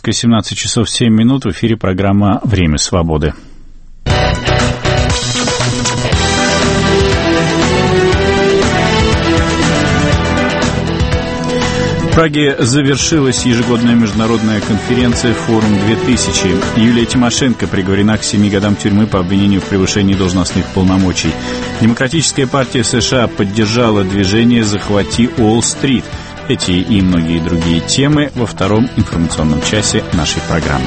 Москве 17 часов 7 минут. В эфире программа «Время свободы». В Праге завершилась ежегодная международная конференция «Форум-2000». Юлия Тимошенко приговорена к 7 годам тюрьмы по обвинению в превышении должностных полномочий. Демократическая партия США поддержала движение «Захвати Уолл-стрит». Эти и многие другие темы во втором информационном часе нашей программы.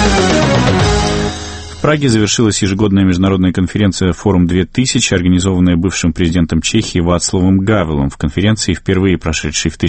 В Праге завершилась ежегодная международная конференция «Форум-2000», организованная бывшим президентом Чехии Václavом Гавелом. В конференции, впервые прошедшей в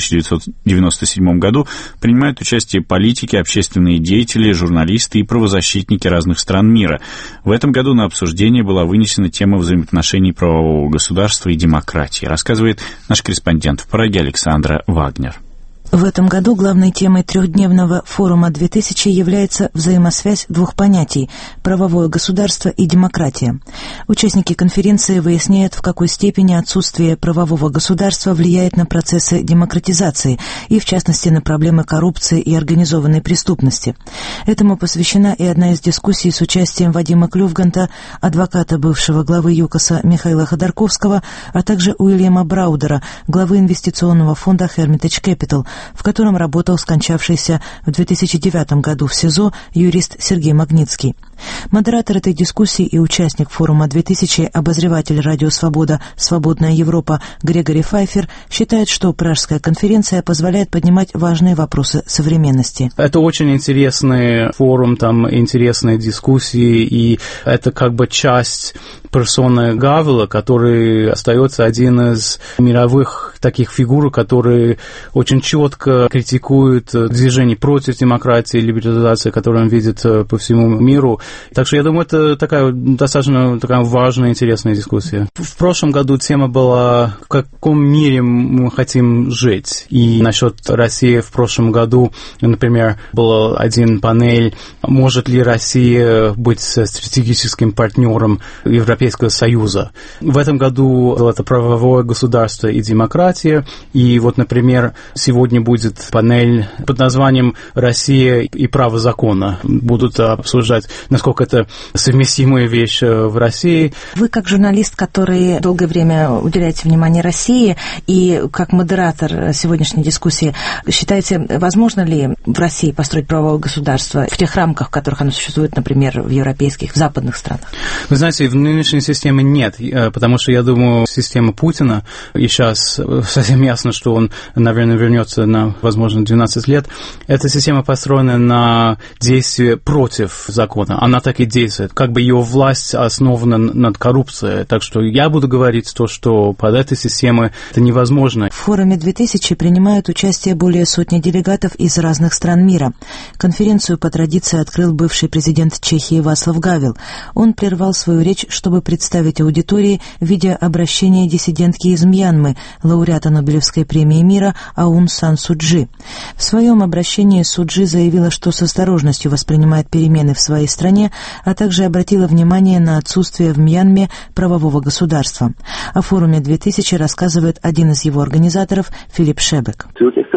1997 году, принимают участие политики, общественные деятели, журналисты и правозащитники разных стран мира. В этом году на обсуждение была вынесена тема взаимоотношений правового государства и демократии, рассказывает наш корреспондент в Праге Александра Вагнер. В этом году главной темой трехдневного форума 2000 является взаимосвязь двух понятий – правовое государство и демократия. Участники конференции выясняют, в какой степени отсутствие правового государства влияет на процессы демократизации и, в частности, на проблемы коррупции и организованной преступности. Этому посвящена и одна из дискуссий с участием Вадима Клювганта, адвоката бывшего главы ЮКОСа Михаила Ходорковского, а также Уильяма Браудера, главы инвестиционного фонда Hermitage Capital, в котором работал скончавшийся в 2009 году в СИЗО юрист Сергей Магнитский. Модератор этой дискуссии и участник форума 2000, обозреватель «Радио Свобода. Свободная Европа» Грегори Файфер считает, что Пражская конференция позволяет поднимать важные вопросы современности. Это очень интересный форум, там интересные дискуссии, и это как бы часть персоны Гавела, который остается один из мировых таких фигур, которые очень четко критикует движение против демократии, либерализации, которую он видит по всему миру. Так что я думаю, это достаточно важная, интересная дискуссия. В прошлом году тема была, в каком мире мы хотим жить. И насчет России в прошлом году, например, был один панель, может ли Россия быть стратегическим партнером Европейского Союза. В этом году это правовое государство и демократия. И вот, например, сегодня будет панель под названием «Россия и право закона». Будут обсуждать, насколько это совместимая вещь в России. Вы, как журналист, который долгое время уделяете внимание России, и как модератор сегодняшней дискуссии, считаете, возможно ли в России построить правовое государство в тех рамках, в которых оно существует, например, в европейских, в западных странах? Вы знаете, в нынешней системе нет, потому что, я думаю, система Путина, и сейчас совсем ясно, что он, наверное, вернется на, возможно, 12 лет, эта система построена на действии против закона. Она так и действует. Как бы ее власть основана над коррупцией. Так что я буду говорить то, что под этой системой это невозможно. В форуме 2000 принимают участие более сотни делегатов из разных стран мира. Конференцию по традиции открыл бывший президент Чехии Václav Гавел. Он прервал свою речь, чтобы представить аудитории видеообращение диссидентки из Мьянмы, лауреата Нобелевской премии мира Аун Сан Су Чжи. В своем обращении Су Чжи заявила, что с осторожностью воспринимает перемены в своей стране, а также обратила внимание на отсутствие в Мьянме правового государства. О форуме 2000 рассказывает один из его организаторов Филипп Шебек.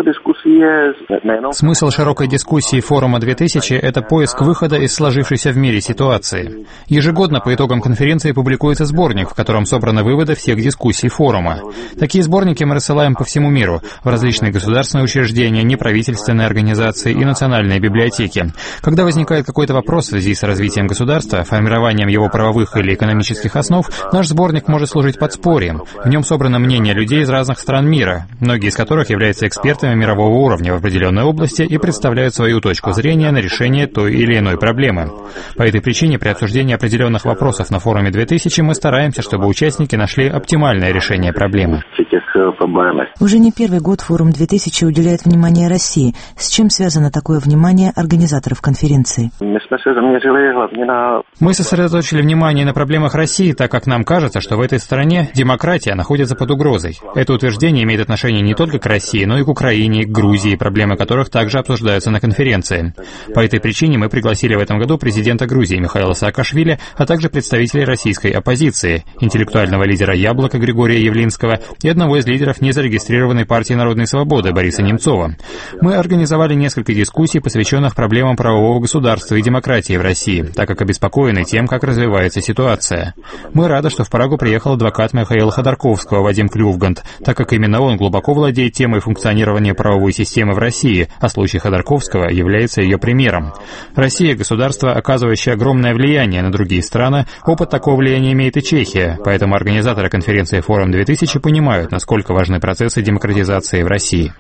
Смысл широкой дискуссии форума 2000 – это поиск выхода из сложившейся в мире ситуации. Ежегодно по итогам конференции публикуется сборник, в котором собраны выводы всех дискуссий форума. Такие сборники мы рассылаем по всему миру, в различные государственные учреждения, неправительственные организации и национальные библиотеки. Когда возникает какой-то вопрос в связи с развитием государства, формированием его правовых или экономических основ, наш сборник может служить подспорьем. В нем собрано мнение людей из разных стран мира, многие из которых являются экспертами мирового уровня в определенной области и представляют свою точку зрения на решение той или иной проблемы. По этой причине при обсуждении определенных вопросов на форуме 2000 мы стараемся, чтобы участники нашли оптимальное решение проблемы. Уже не первый год форум 2000 уделяет внимание России. С чем связано такое внимание организаторов конференции? Мы сосредоточили внимание на проблемах России, так как нам кажется, что в этой стране демократия находится под угрозой. Это утверждение имеет отношение не только к России, но и к Украине, к Грузии, проблемы которых также обсуждаются на конференции. По этой причине мы пригласили в этом году президента Грузии Михаила Саакашвили, а также представителей российской оппозиции, интеллектуального лидера «Яблока» Григория Явлинского и одного из лидеров незарегистрированной партии «Народной свободы» Бориса Немцова. Мы организовали несколько дискуссий, посвященных проблемам правового государства и демократии в России, так как обеспокоены тем, как развивается ситуация. Мы рады, что в Прагу приехал адвокат Михаила Ходорковского Вадим Клювгант, так как именно он глубоко владеет темой функционирования правовой системы в России, а случай Ходорковского является ее примером. Россия — государство, оказывающее огромное влияние на другие страны. Опыт такого влияния имеет и Чехия, поэтому организаторы конференции «Форум 2000» понимают, насколько важны процессы демократизации в России.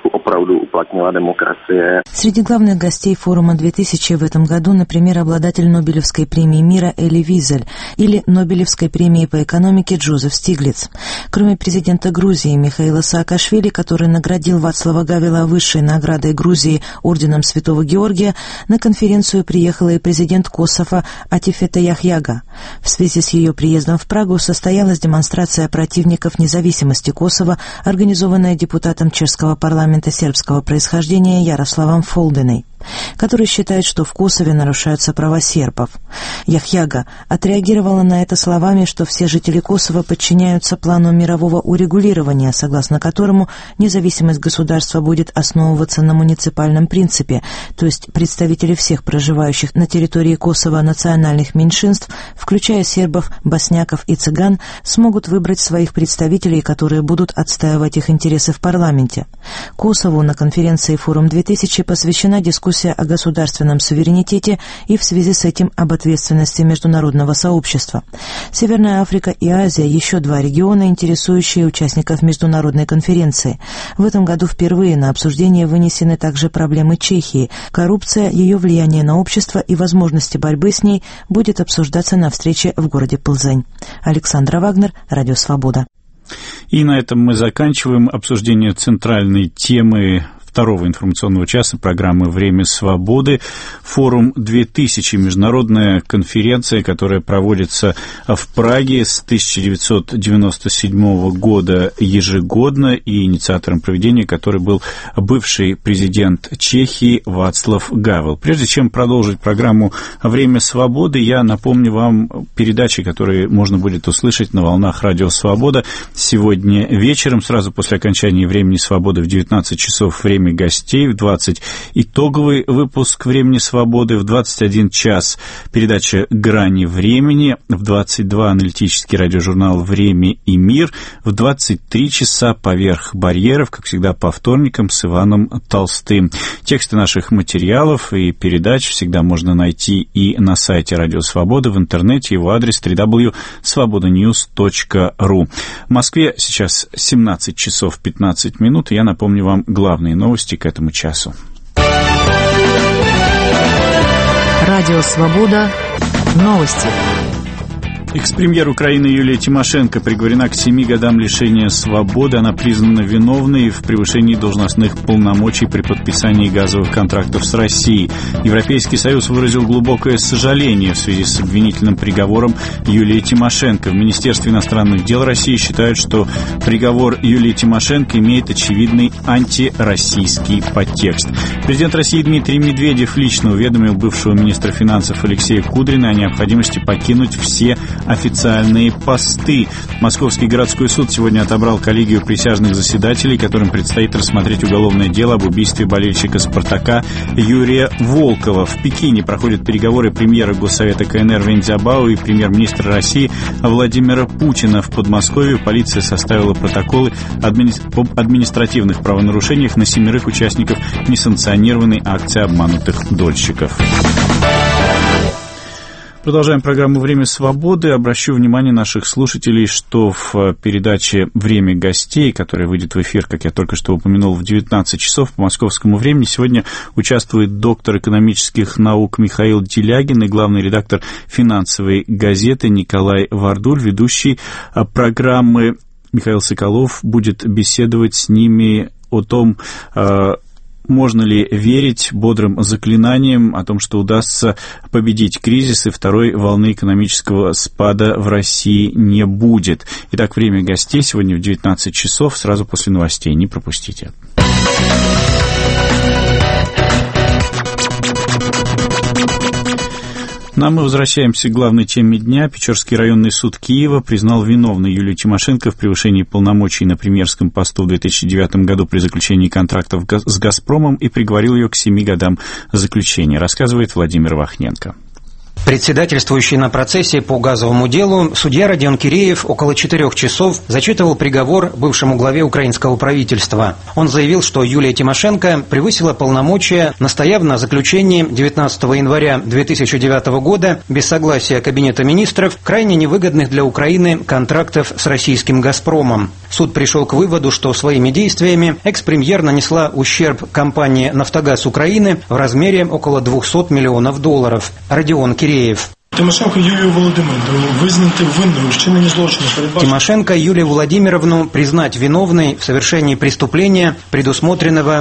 Среди главных гостей форума 2000 в этом году, например, обладатель Нобелевской премии мира Эли Визель или Нобелевской премии по экономике Джозеф Стиглиц. Кроме президента Грузии Михаила Саакашвили, который наградил Вацлава Гавела высшей наградой Грузии орденом Святого Георгия, на конференцию приехала и президент Косово Атифета Яхьяга. В связи с ее приездом в Прагу состоялась демонстрация противников независимости Косово, организованная депутатом чешского парламента сербского происхождения Ярославом Фолдиной, который считает, что в Косове нарушаются права сербов. Яхьяга отреагировала на это словами, что все жители Косово подчиняются плану мирового урегулирования, согласно которому независимость государства будет основываться на муниципальном принципе, то есть представители всех проживающих на территории Косово национальных меньшинств, включая сербов, босняков и цыган, смогут выбрать своих представителей, которые будут отстаивать их интересы в парламенте. Косову на конференции «Форум 2000» посвящена дискуссия о государственном суверенитете и в связи с этим об ответственности международного сообщества. Северная Африка и Азия – еще два региона, интересующие участников международной конференции. В этом году впервые на обсуждение вынесены также проблемы Чехии. Коррупция, ее влияние на общество и возможности борьбы с ней будет обсуждаться на встрече в городе Плзень. Александра Вагнер, Радио Свобода. И на этом мы заканчиваем обсуждение центральной темы второго информационного часа программы «Время свободы». Форум 2000, международная конференция, которая проводится в Праге с 1997 года ежегодно, и инициатором проведения которой был бывший президент Чехии Václav Havel. Прежде чем продолжить программу «Время свободы», я напомню вам передачи, которые можно будет услышать на волнах Радио Свобода сегодня вечером, сразу после окончания «Времени свободы» в 19 часов «Время гостей», в 20 итоговый выпуск «Времени свободы», в 21 час передача «Грани времени», в 22 аналитический радиожурнал «Время и мир», в 23 часа «Поверх барьеров», как всегда по вторникам с Иваном Толстым. Тексты наших материалов и передач всегда можно найти и на сайте Радио Свобода, в интернете, его адрес www.svobodanews.ru. В Москве сейчас 17 часов 15 минут, и я напомню вам главные новости к этому часу. Радио Свобода. Новости. Экс-премьер Украины Юлия Тимошенко приговорена к 7 годам лишения свободы. Она признана виновной в превышении должностных полномочий при подписании газовых контрактов с Россией. Европейский Союз выразил глубокое сожаление в связи с обвинительным приговором Юлии Тимошенко. В Министерстве иностранных дел России считают, что приговор Юлии Тимошенко имеет очевидный антироссийский подтекст. Президент России Дмитрий Медведев лично уведомил бывшего министра финансов Алексея Кудрина о необходимости покинуть все официальные посты. Московский городской суд сегодня отобрал коллегию присяжных заседателей, которым предстоит рассмотреть уголовное дело об убийстве болельщика «Спартака» Юрия Волкова. В Пекине проходят переговоры премьера Госсовета КНР Вэнь Цзябао и премьер-министра России Владимира Путина. В Подмосковье полиция составила протоколы об административных правонарушениях на 7 участников несанкционированной акции обманутых дольщиков. Продолжаем программу «Время свободы». Обращу внимание наших слушателей, что в передаче «Время гостей», которая выйдет в эфир, как я только что упомянул, в 19 часов по московскому времени, сегодня участвует доктор экономических наук Михаил Делягин и главный редактор финансовой газеты Николай Вардуль. Ведущий программы Михаил Соколов будет беседовать с ними о том, можно ли верить бодрым заклинаниям о том, что удастся победить кризис и второй волны экономического спада в России не будет? Итак, время гостей сегодня в 19 часов, сразу после новостей. Не пропустите. Ну, а мы возвращаемся к главной теме дня. Печорский районный суд Киева признал виновной Юлию Тимошенко в превышении полномочий на премьерском посту в 2009 году при заключении контрактов с «Газпромом» и приговорил ее к 7 годам заключения, рассказывает Владимир Вахненко. Председательствующий на процессе по газовому делу судья Родион Киреев около 4 часов зачитывал приговор бывшему главе украинского правительства. Он заявил, что Юлия Тимошенко превысила полномочия, настояв на заключении 19 января 2009 года без согласия Кабинета министров крайне невыгодных для Украины контрактов с российским «Газпромом». Суд пришел к выводу, что своими действиями экс-премьер нанесла ущерб компании «Нафтогаз Украины» в размере около $200 миллионов. Родион Киреев. Тимошенко Юлию Володимировну визнати винною в вчиненні злочину. Тимошенко Юлию Владимировну признать виновной в совершении преступления, предусмотренного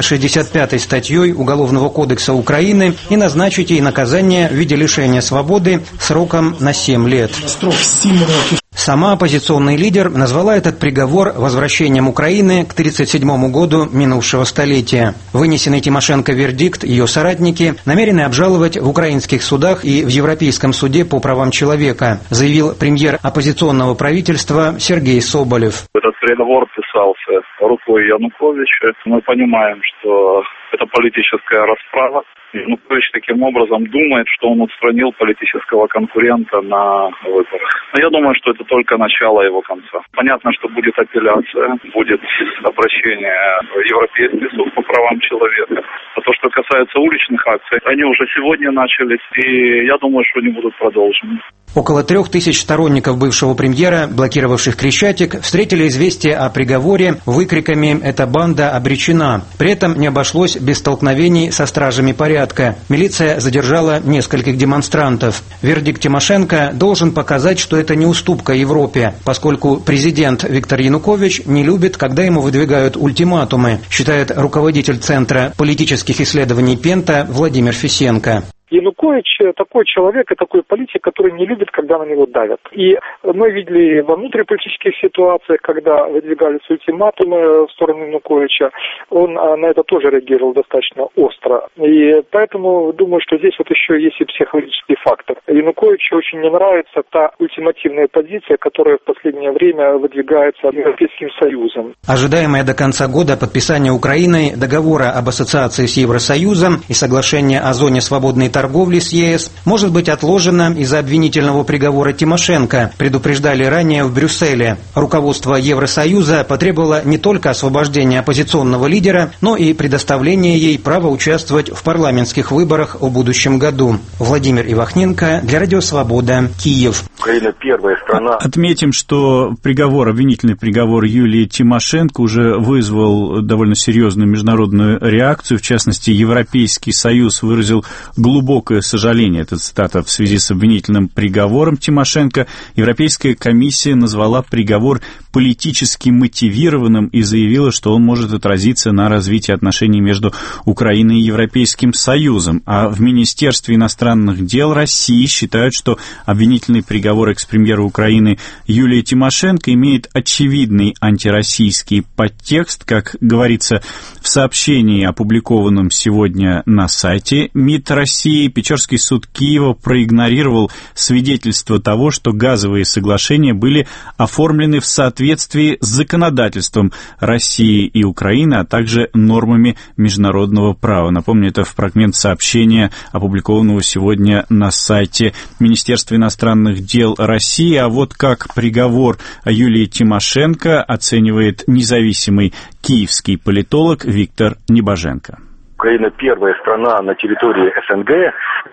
365 статьей Уголовного кодекса Украины, и назначить ей наказание в виде лишения свободы сроком на 7 лет. Срок 7 років. Сама оппозиционный лидер назвала этот приговор возвращением Украины к 1937 году минувшего столетия. Вынесенный Тимошенко вердикт ее соратники намерены обжаловать в украинских судах и в Европейском суде по правам человека, заявил премьер оппозиционного правительства Сергей Соболев. Этот приговор писался рукой Януковича. Мы понимаем, что это политическая расправа. Янукович таким образом думает, что он устранил политического конкурента на выборах. Но я думаю, что это только начало его конца. Понятно, что будет апелляция, будет обращение в Европейский суд по правам человека. А то, что касается уличных акций, они уже сегодня начались, и я думаю, что они будут продолжены. Около 3000 сторонников бывшего премьера, блокировавших Крещатик, встретили известие о приговоре выкриками «Эта банда обречена». При этом не обошлось без столкновений со стражами порядка. Милиция задержала нескольких демонстрантов. Вердикт Тимошенко должен показать, что это не уступка Европе, поскольку президент Виктор Янукович не любит, когда ему выдвигают ультиматумы, считает руководитель Центра политических исследований Пента Владимир Фисенко. Янукович такой человек и такой политик, который не любит, когда на него давят. И мы видели во внутриполитических ситуациях, когда выдвигались ультиматумы в сторону Януковича, он на это тоже реагировал достаточно остро. И поэтому думаю, что здесь вот еще есть и психологический фактор. Януковичу очень не нравится та ультимативная позиция, которая в последнее время выдвигается Европейским Союзом. Ожидаемое до конца года подписание Украиной договора об ассоциации с Евросоюзом и соглашение о зоне свободной торговли с ЕС может быть отложено из-за обвинительного приговора Тимошенко, предупреждали ранее в Брюсселе. Руководство Евросоюза потребовало не только освобождения оппозиционного лидера, но и предоставления ей права участвовать в парламентских выборах в будущем году. Владимир Ивахненко для Радио Свобода, Киев. Украина первая страна. Отметим, что обвинительный приговор Юлии Тимошенко уже вызвал довольно серьезную международную реакцию. В частности, Европейский Союз выразил глубокое сожаление, это цитата, в связи с обвинительным приговором Тимошенко. Европейская комиссия назвала приговор политически мотивированным и заявила, что он может отразиться на развитии отношений между Украиной и Европейским Союзом. А в Министерстве иностранных дел России считают, что обвинительный приговор экс-премьера Украины Юлии Тимошенко имеет очевидный антироссийский подтекст, как говорится в сообщении, опубликованном сегодня на сайте МИД России. Печорский суд Киева проигнорировал свидетельство того, что газовые соглашения были оформлены в соответствии с законодательством России и Украины, а также нормами международного права. Напомню, это фрагмент сообщения, опубликованного сегодня на сайте Министерства иностранных дел России. А вот как приговор Юлии Тимошенко оценивает независимый киевский политолог Виктор Небоженко. Украина первая страна на территории СНГ,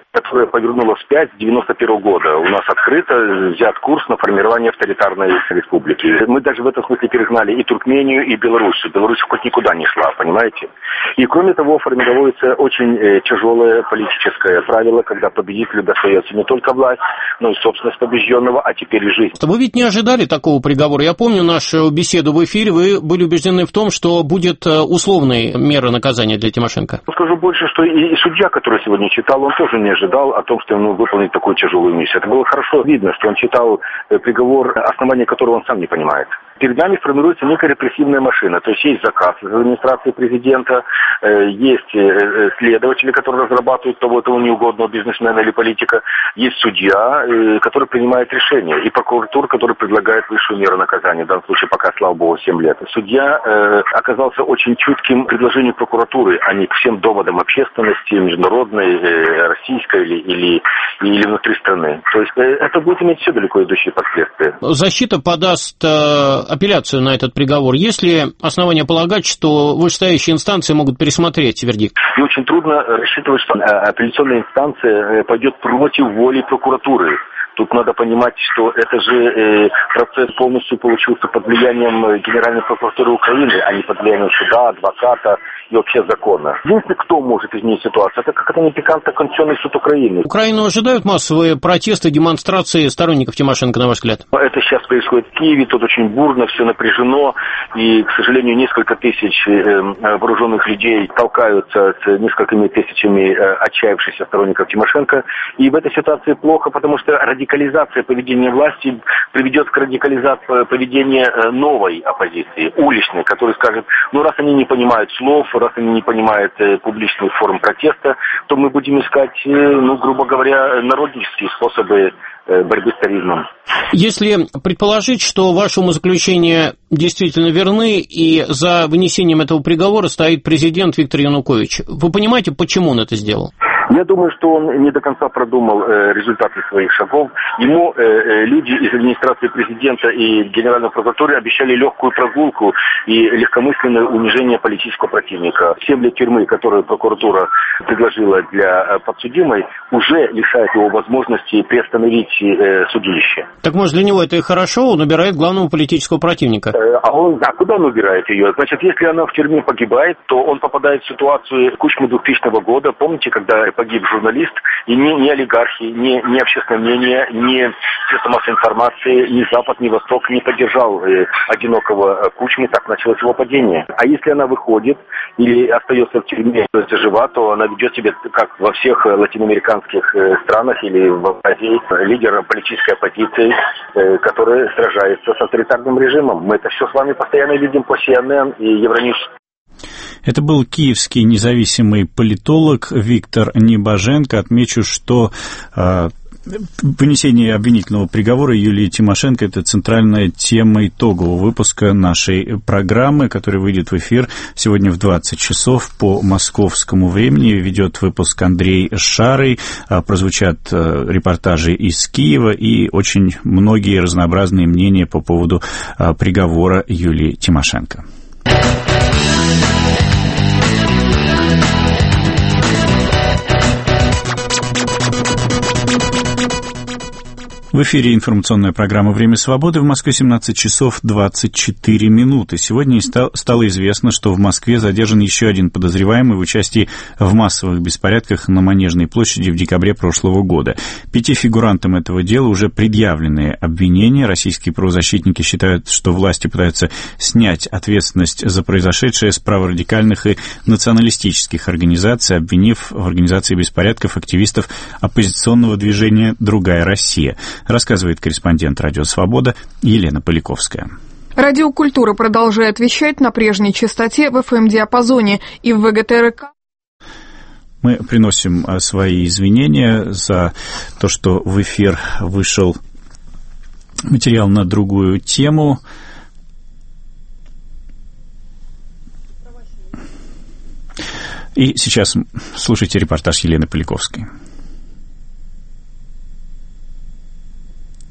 которая повернула вспять с 91 года. У нас открыто взят курс на формирование авторитарной республики. Мы даже в этом смысле перегнали и Туркмению, и Беларусь. Беларусь хоть никуда не шла, понимаете? И кроме того, формируется очень тяжелое политическое правило, когда победителю достается не только власть, но и собственность побежденного, а теперь и жизнь. Вы ведь не ожидали такого приговора? Я помню нашу беседу в эфире, вы были убеждены в том, что будет условной мера наказания для Тимошенко. Скажу больше, что и судья, который сегодня читал, он тоже не ожидал о том, что ему выполнить такую тяжелую миссию. Это было хорошо видно, что он читал приговор, основание которого он сам не понимает. Перед нами формируется некая репрессивная машина. То есть есть заказ из администрации президента, есть следователи, которые разрабатывают того неугодного бизнесмена или политика, есть судья, который принимает решение, и прокуратура, который предлагает высшую меру наказания, в данном случае пока, слава богу, 7 лет. Судья оказался очень чутким к предложению прокуратуры, а не к всем доводам общественности, международной, российской или внутри страны. То есть это будет иметь все далеко идущие последствия. Защита подаст апелляцию на этот приговор. Есть ли основания полагать, что вышестоящие инстанции могут пересмотреть вердикт? И очень трудно рассчитывать, что апелляционная инстанция пойдет против воли прокуратуры. Тут надо понимать, что это же процесс полностью получился под влиянием Генеральной прокуратуры Украины, а не под влиянием суда, адвоката и вообще закона. Единственное, кто может изменить ситуацию, это как это не пикантно Конституционный суд Украины. Украину ожидают массовые протесты, демонстрации сторонников Тимошенко, на ваш взгляд? Это сейчас происходит в Киеве, тут очень бурно, все напряжено, и, к сожалению, несколько тысяч вооруженных людей толкаются с несколькими тысячами отчаявшихся сторонников Тимошенко. И в этой ситуации плохо, потому что радикализация поведения власти приведет к радикализации поведения новой оппозиции, уличной, которая скажет, раз они не понимают слов, раз они не понимают публичных форм протеста, то мы будем искать, грубо говоря, народнические способы борьбы с терроризмом. Если предположить, что ваши умозаключения действительно верны, и за вынесением этого приговора стоит президент Виктор Янукович, вы понимаете, почему он это сделал? Я думаю, что он не до конца продумал результаты своих шагов. Ему люди из администрации президента и Генеральной прокуратуры обещали легкую прогулку и легкомысленное унижение политического противника. 7 лет тюрьмы, которые прокуратура предложила для подсудимой, уже лишает его возможности приостановить судилище. Так может для него это и хорошо, он убирает главного политического противника? Куда он убирает ее? Значит, если она в тюрьме погибает, то он попадает в ситуацию Кучмы 2000 года. Помните, когда погиб журналист, и ни олигархи, ни общественное мнение, ни средства массовой информации, ни Запад, ни Восток не поддержал одинокого Кучмы, так началось его падение. А если она выходит или остается в тюрьме, то есть жива, то она ведет себя, как во всех латиноамериканских странах или в Азии, лидер политической оппозиции, который сражается с авторитарным режимом. Мы это все с вами постоянно видим по CNN и Евроньюз. Это был киевский независимый политолог Виктор Небоженко. Отмечу, что вынесение обвинительного приговора Юлии Тимошенко – это центральная тема итогового выпуска нашей программы, который выйдет в эфир сегодня в 20 часов по московскому времени. Ведет выпуск Андрей Шарый. Прозвучат репортажи из Киева и очень многие разнообразные мнения по поводу приговора Юлии Тимошенко. В эфире информационная программа «Время свободы». В Москве 17 часов 24 минуты. Сегодня стало известно, что в Москве задержан еще один подозреваемый в участии в массовых беспорядках на Манежной площади в декабре прошлого года. 5 фигурантам этого дела уже предъявлены обвинения. Российские правозащитники считают, что власти пытаются снять ответственность за произошедшее с праворадикальных и националистических организаций, обвинив в организации беспорядков активистов оппозиционного движения «Другая Россия». Рассказывает корреспондент «Радио Свобода» Елена Поляковская. Радио Культура продолжает вещать на прежней частоте в FM-диапазоне и в ВГТРК. Мы приносим свои извинения за то, что в эфир вышел материал на другую тему. И сейчас слушайте репортаж Елены Поляковской.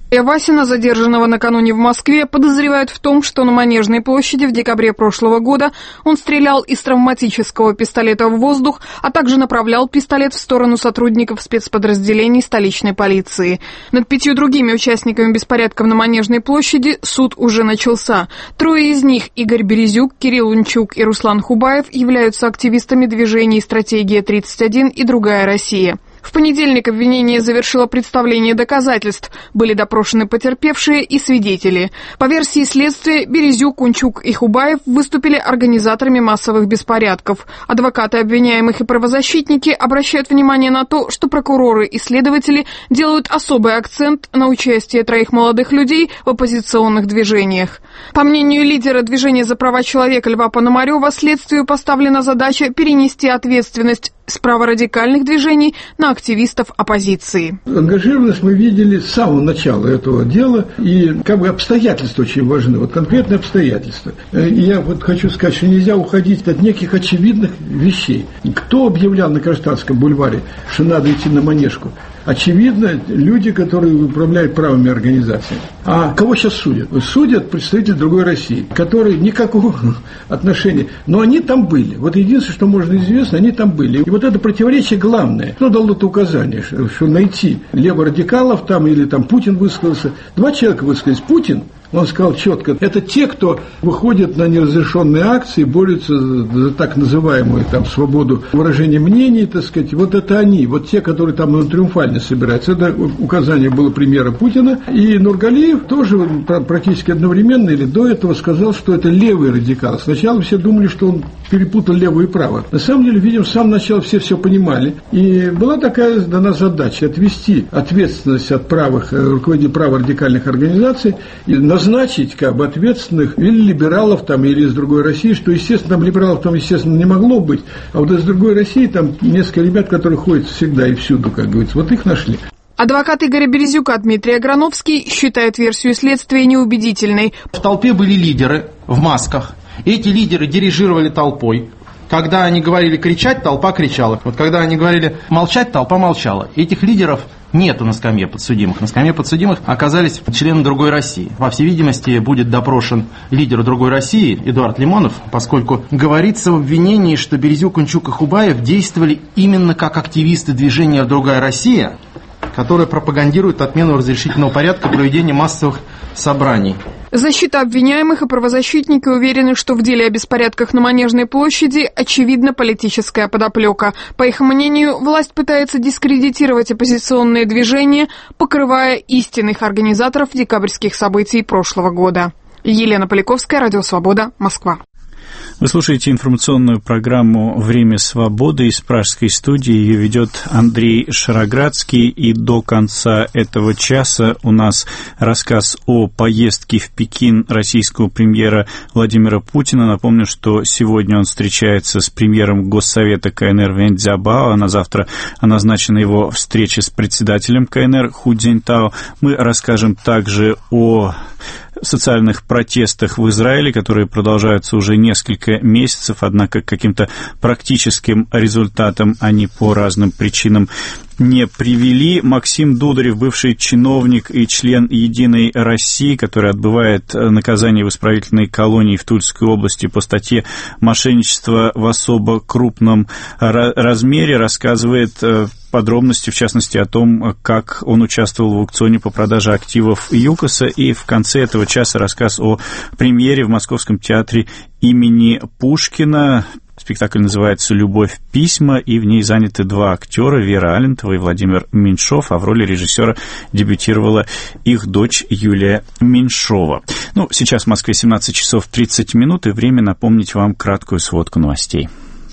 Васина, задержанного накануне в Москве, подозревают в том, что на Манежной площади в декабре прошлого года он стрелял из травматического пистолета в воздух, а также направлял пистолет в сторону сотрудников спецподразделений столичной полиции. Над 5 другими участниками беспорядков на Манежной площади суд уже начался. 3 из них, Игорь Березюк, Кирилл Унчук и Руслан Хубаев, являются активистами движений «Стратегия-31» и «Другая Россия». В понедельник обвинение завершило представление доказательств. Были допрошены потерпевшие и свидетели. По версии следствия, Березюк, Унчук и Хубаев выступили организаторами массовых беспорядков. Адвокаты обвиняемых и правозащитники обращают внимание на то, что прокуроры и следователи делают особый акцент на участие 3 молодых людей в оппозиционных движениях. По мнению лидера движения за права человека Льва Пономарева, следствию поставлена задача перенести ответственность с праворадикальных движений на активистов оппозиции. Ангажированность мы видели с самого начала этого дела, и обстоятельства очень важны, конкретные обстоятельства. И я хочу сказать, что нельзя уходить от неких очевидных вещей. Кто объявлял на Кронштадтском бульваре, что надо идти на Манежку? Очевидно, люди, которые управляют правыми организациями. А кого сейчас судят? Судят представители «Другой России», которые никакого отношения, но они там были. Единственное, что можно известно, они там были. И это противоречие главное. Кто дал это указание, что найти леворадикалов там или там Путин высказался. 2 человека высказались. Путин, он сказал четко, это те, кто выходит на неразрешенные акции, борются за так называемую свободу выражения мнений, это они, те, которые там на триумфально собираются. Это указание было премьера Путина. И Нургалиев тоже практически одновременно или до этого сказал, что это левый радикал. Сначала все думали, что он перепутал лево и право. На самом деле, видимо, с самого начала все понимали. И была такая дана задача отвести ответственность от руководителей праворадикальных организаций и назначить ответственных или либералов или из «Другой России», что, естественно, там либералов естественно, не могло быть, а из «Другой России» там несколько ребят, которые ходят всегда и всюду, как говорится, их нашли. Адвокат Игоря Березюка Дмитрий Аграновский считает версию следствия неубедительной. В толпе были лидеры в масках. Эти лидеры дирижировали толпой. Когда они говорили кричать, толпа кричала. Когда они говорили молчать, толпа молчала. Этих лидеров нету на скамье подсудимых. На скамье подсудимых оказались члены «Другой России». По всей видимости, будет допрошен лидер «Другой России» Эдуард Лимонов, поскольку говорится в обвинении, что Березюк, Унчук и Хубаев действовали именно как активисты движения «Другая Россия», которое пропагандирует отмену разрешительного порядка проведения массовых собраний. Защита обвиняемых и правозащитники уверены, что в деле о беспорядках на Манежной площади очевидна политическая подоплека. По их мнению, власть пытается дискредитировать оппозиционные движения, покрывая истинных организаторов декабрьских событий прошлого года. Елена Поляковская, Радио Свобода, Москва. Вы слушаете информационную программу «Время свободы» из пражской студии. Ее ведет Андрей Шароградский. И до конца этого часа у нас рассказ о поездке в Пекин российского премьера Владимира Путина. Напомню, что сегодня он встречается с премьером Госсовета КНР Вен Цзябао, а на завтра назначена его встреча с председателем КНР Ху Цзиньтао. Мы расскажем также о социальных протестах в Израиле, которые продолжаются уже несколько месяцев, однако к каким-то практическим результатам они по разным причинам не привели. Максим Дударев, бывший чиновник и член «Единой России», который отбывает наказание в исправительной колонии в Тульской области по статье «Мошенничество в особо крупном размере», рассказывает подробности, в частности, о том, как он участвовал в аукционе по продаже активов ЮКОСа. И в конце этого часа рассказ о премьере в Московском театре имени Пушкина. Спектакль называется «Любовь. Письма», и в ней заняты 2 актера, Вера Алентова и Владимир Меньшов, а в роли режиссера дебютировала их дочь Юлия Меньшова. Сейчас в Москве 17 часов 30 минут, и время напомнить вам краткую сводку новостей.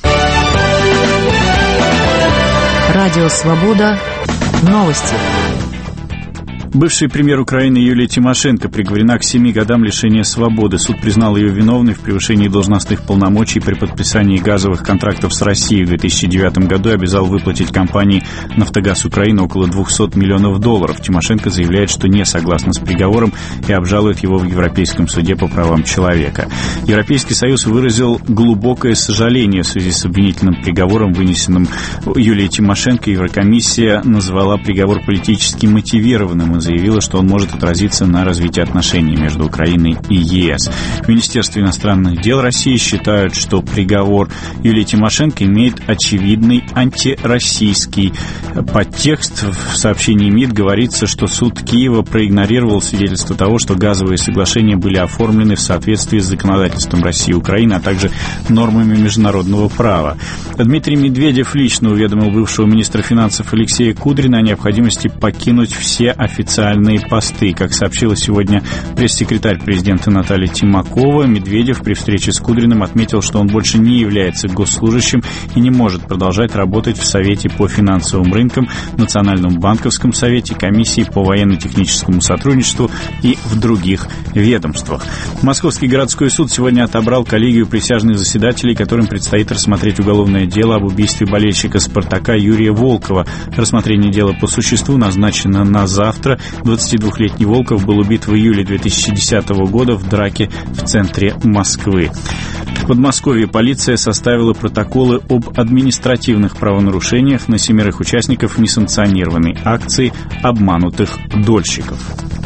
Радио «Свобода». Новости. Бывший премьер Украины Юлия Тимошенко приговорена к 7 годам лишения свободы. Суд признал ее виновной в превышении должностных полномочий при подписании газовых контрактов с Россией в 2009 году и обязал выплатить компании «Нафтогаз Украины» около $200 миллионов. Тимошенко заявляет, что не согласна с приговором и обжалует его в Европейском суде по правам человека. Европейский Союз выразил глубокое сожаление в связи с обвинительным приговором, вынесенным Юлией Тимошенко. Еврокомиссия назвала приговор политически мотивированным и заявила, что он может отразиться на развитии отношений между Украиной и ЕС. В Министерстве иностранных дел России считают, что приговор Юлии Тимошенко имеет очевидный антироссийский подтекст. В сообщении МИД говорится, что суд Киева проигнорировал свидетельство того, что газовые соглашения были оформлены в соответствии с законодательством России и Украины, а также нормами международного права. Дмитрий Медведев лично уведомил бывшего министра финансов Алексея Кудрина о необходимости покинуть все официальные посты. Как сообщила сегодня пресс-секретарь президента Наталья Тимакова, Медведев при встрече с Кудриным отметил, что он больше не является госслужащим и не может продолжать работать в Совете по финансовым рынкам, Национальном банковском совете, Комиссии по военно-техническому сотрудничеству и в других ведомствах. Московский городской суд сегодня отобрал коллегию присяжных заседателей, которым предстоит рассмотреть уголовное дело об убийстве болельщика «Спартака» Юрия Волкова. Рассмотрение дела по существу назначено на завтра. 22-летний Волков был убит в июле 2010 года в драке в центре Москвы. В Подмосковье полиция составила протоколы об административных правонарушениях на 7 участников несанкционированной акции обманутых дольщиков.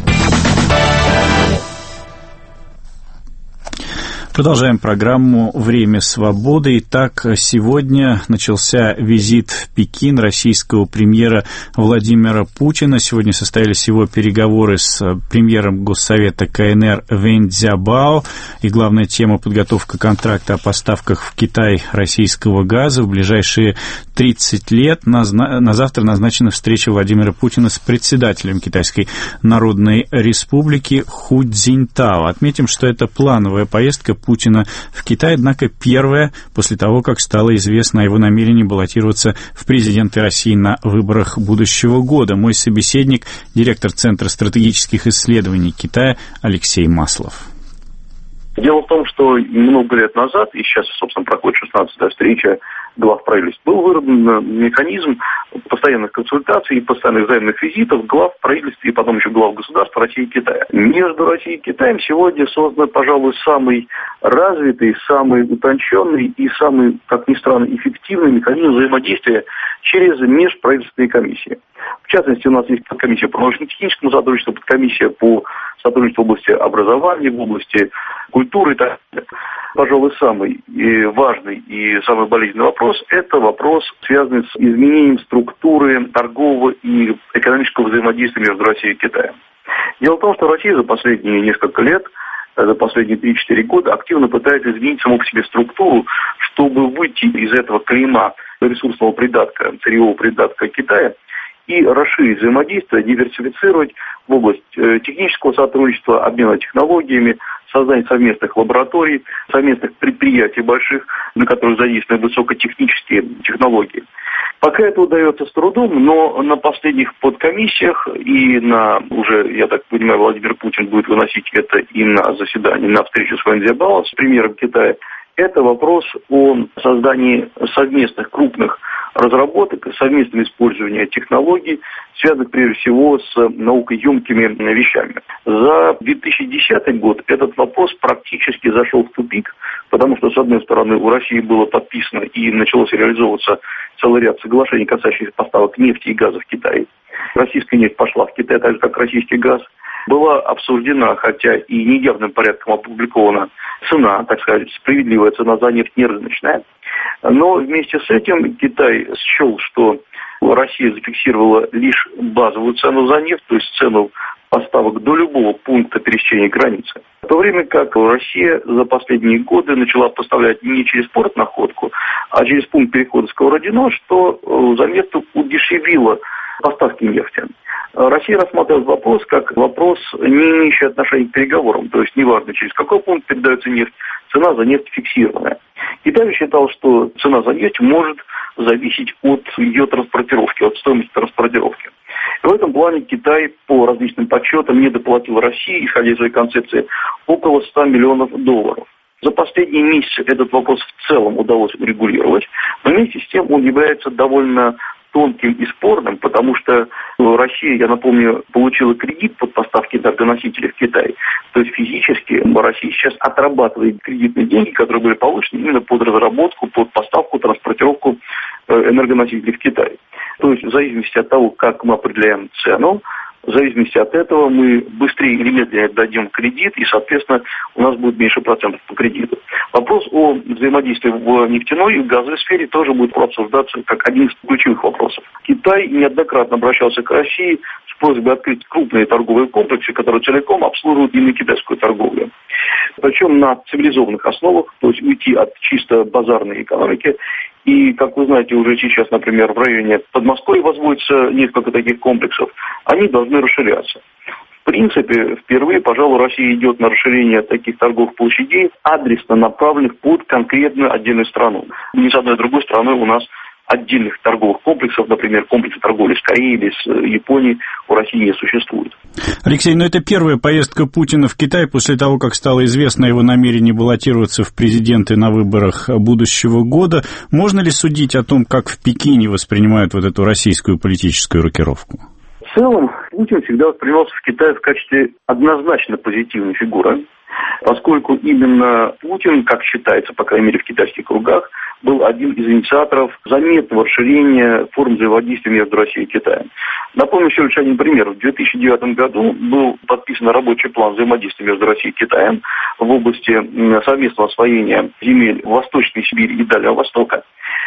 Продолжаем программу «Время свободы». Итак, сегодня начался визит в Пекин российского премьера Владимира Путина. Сегодня состоялись его переговоры с премьером Госсовета КНР Вэнь Цзябао. И главная тема — подготовка контракта о поставках в Китай российского газа. В ближайшие 30 лет на завтра назначена встреча Владимира Путина с председателем Китайской Народной Республики Ху Цзиньтао. Отметим, что это плановая поездка Путина в Китай, однако первая после того, как стало известно о его намерении баллотироваться в президенты России на выборах будущего года. Мой собеседник, директор Центра стратегических исследований Китая Алексей Маслов. Дело в том, что много лет назад, и сейчас, собственно, проходит 16-я встреча глав правительств, был выработан механизм постоянных консультаций и постоянных взаимных визитов глав правительств и потом еще глав государств России и Китая. Между Россией и Китаем сегодня создан, пожалуй, самый развитый, самый утонченный и самый, как ни странно, эффективный механизм взаимодействия через межправительственные комиссии. В частности, у нас есть подкомиссия по научно-техническому сотрудничеству, подкомиссия по сотрудничеству в области образования, в области культуры и так далее. Пожалуй, самый важный и самый болезненный вопрос – это вопрос, связанный с изменением структуры торгового и экономического взаимодействия между Россией и Китаем. Дело в том, что Россия за последние несколько лет, за последние 3-4 года активно пытается изменить саму по себе структуру, чтобы выйти из этого клейма ресурсного придатка, сырьевого придатка Китая и расширить взаимодействие, диверсифицировать в область технического сотрудничества, обмена технологиями, создание совместных лабораторий, совместных предприятий больших, на которых задействованы высокотехнические технологии. Пока это удается с трудом, но на последних подкомиссиях и на уже, я так понимаю, Владимир Путин будет выносить это и на заседание, на встречу с Вэнь Цзябао, с премьером Китая, это вопрос о создании совместных крупных разработок, совместного использования технологий, связанных прежде всего с наукоемкими вещами. За 2010 год этот вопрос практически зашел в тупик, потому что, с одной стороны, у России было подписано и началось реализовываться целый ряд соглашений, касающихся поставок нефти и газа в Китай. Российская нефть пошла в Китай, так же, как российский газ. Была обсуждена, хотя и неявным порядком опубликована цена, так сказать, справедливая цена за нефть нерыночная. Но вместе с этим Китай счел, что Россия зафиксировала лишь базовую цену за нефть, то есть цену поставок до любого пункта пересечения границы. В то время как Россия за последние годы начала поставлять не через порт находку, а через пункт перехода Сковородино, что заметно удешевило поставки нефти. Россия рассматривает вопрос как вопрос, не имеющий отношения к переговорам. То есть неважно, через какой пункт передается нефть, цена за нефть фиксированная. Китай считал, что цена за нефть может зависеть от ее транспортировки, от стоимости транспортировки. И в этом плане Китай по различным подсчетам недоплатил России, исходя из своей концепции, около $100 миллионов. За последние месяцы этот вопрос в целом удалось урегулировать, но вместе с тем он является довольно тонким и спорным, потому что Россия, я напомню, получила кредит под поставки энергоносителей в Китай. То есть физически Россия сейчас отрабатывает кредитные деньги, которые были получены именно под разработку, под поставку, транспортировку энергоносителей в Китай. То есть в зависимости от того, как мы определяем цену, В зависимости от этого мы быстрее или медленнее дадим кредит, и, соответственно, у нас будет меньше процентов по кредиту. Вопрос о взаимодействии в нефтяной и газовой сфере тоже будет обсуждаться как один из ключевых вопросов. Китай неоднократно обращался к России с просьбой открыть крупные торговые комплексы, которые целиком обслуживают именно китайскую торговлю. Причем на цивилизованных основах, то есть уйти от чисто базарной экономики. И, как вы знаете, уже сейчас, например, в районе Подмосковья возводится несколько таких комплексов. Они должны расширяться. В принципе, впервые, пожалуй, Россия идет на расширение таких торговых площадей, адресно направленных под конкретную отдельную страну. Ни с одной другой страной у нас отдельных торговых комплексов, например, комплексы торговли с Кореей или с Японией у России не существует. Алексей, это первая поездка Путина в Китай после того, как стало известно его намерение баллотироваться в президенты на выборах будущего года. Можно ли судить о том, как в Пекине воспринимают вот эту российскую политическую рокировку? В целом, Путин всегда воспринимался в Китае в качестве однозначно позитивной фигуры, поскольку именно Путин, как считается, по крайней мере, в китайских кругах, был один из инициаторов заметного расширения форм взаимодействия между Россией и Китаем. Напомню еще лишь один пример. В 2009 году был подписан рабочий план взаимодействия между Россией и Китаем в области совместного освоения земель Восточной Сибири и Дальнего Востока.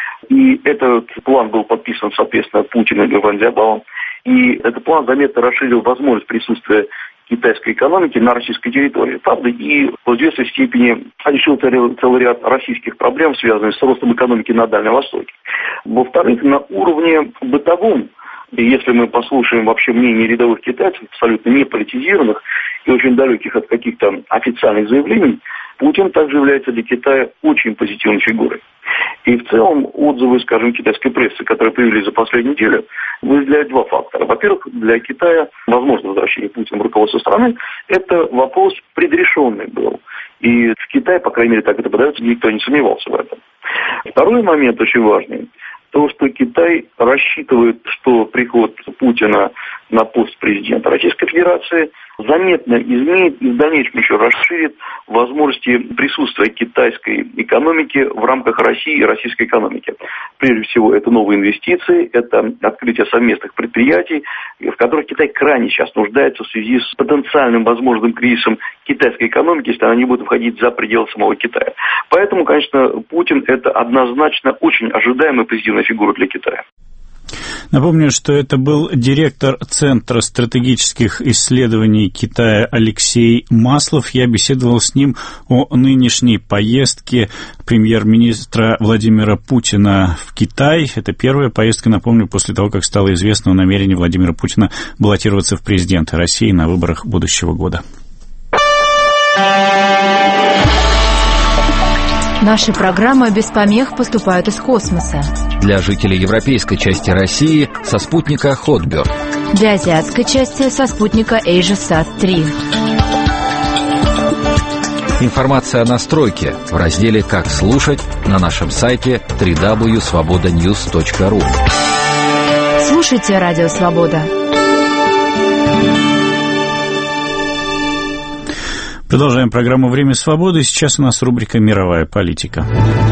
И этот план был подписан, соответственно, Путиным и Ван Цзябао. И этот план заметно расширил возможность присутствия китайской экономики на российской территории. Правда, и в известной степени решил целый ряд российских проблем, связанных с ростом экономики на Дальнем Востоке. Во-вторых, на уровне бытовом, если мы послушаем вообще мнение рядовых китайцев, абсолютно не политизированных и очень далеких от каких-то официальных заявлений, Путин также является для Китая очень позитивной фигурой. И в целом отзывы, скажем, китайской прессы, которые появились за последнюю неделю, выявляют два фактора. Во-первых, для Китая возможно возвращение Путина в руководство страны. Это вопрос предрешенный был. И в Китае, по крайней мере, так это подается, никто не сомневался в этом. Второй момент очень важный. То, что Китай рассчитывает, что приход Путина на пост президента Российской Федерации заметно изменит и в дальнейшем еще расширит возможности присутствия китайской экономики в рамках России и российской экономики. Прежде всего, это новые инвестиции, это открытие совместных предприятий, в которых Китай крайне сейчас нуждается в связи с потенциальным возможным кризисом китайской экономики, если она не будет выходить за пределы самого Китая. Поэтому, конечно, Путин – это однозначно очень ожидаемая позитивная фигура для Китая. Напомню, что это был директор Центра стратегических исследований Китая Алексей Маслов. Я беседовал с ним о нынешней поездке премьер-министра Владимира Путина в Китай. Это первая поездка, напомню, после того, как стало известно о намерении Владимира Путина баллотироваться в президенты России на выборах будущего года. Наши программы без помех поступают из космоса. Для жителей европейской части России со спутника Hotbird. Для азиатской части со спутника AsiaSat-3. Информация о настройке в разделе «Как слушать» на нашем сайте www.svobodanews.ru. Слушайте Радио Свобода. Продолжаем программу «Время свободы». Сейчас у нас рубрика «Мировая политика».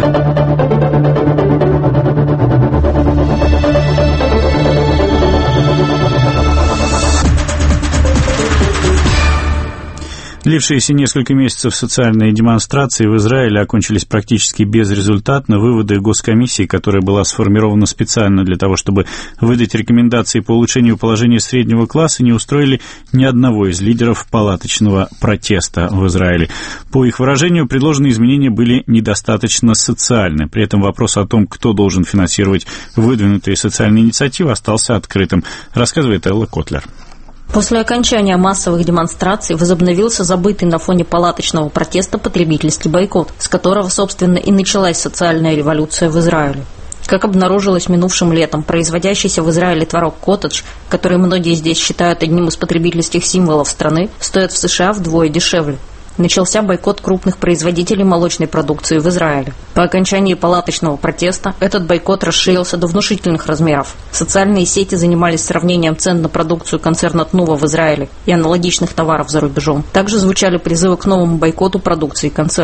Длившиеся несколько месяцев социальные демонстрации в Израиле окончились практически безрезультатно. Выводы госкомиссии, которая была сформирована специально для того, чтобы выдать рекомендации по улучшению положения среднего класса, не устроили ни одного из лидеров палаточного протеста в Израиле. По их выражению, предложенные изменения были недостаточно социальны. При этом вопрос о том, кто должен финансировать выдвинутые социальные инициативы, остался открытым, рассказывает Элла Котлер. После окончания массовых демонстраций возобновился забытый на фоне палаточного протеста потребительский бойкот, с которого, собственно, и началась социальная революция в Израиле. Как обнаружилось минувшим летом, производящийся в Израиле творог коттедж, который многие здесь считают одним из потребительских символов страны, стоит в США вдвое дешевле. Начался бойкот крупных производителей молочной продукции в Израиле. По окончании палаточного протеста этот бойкот расширился до внушительных размеров. Социальные сети занимались сравнением цен на продукцию концерна Тнува в Израиле и аналогичных товаров за рубежом. Также звучали призывы к новому бойкоту продукции концерна.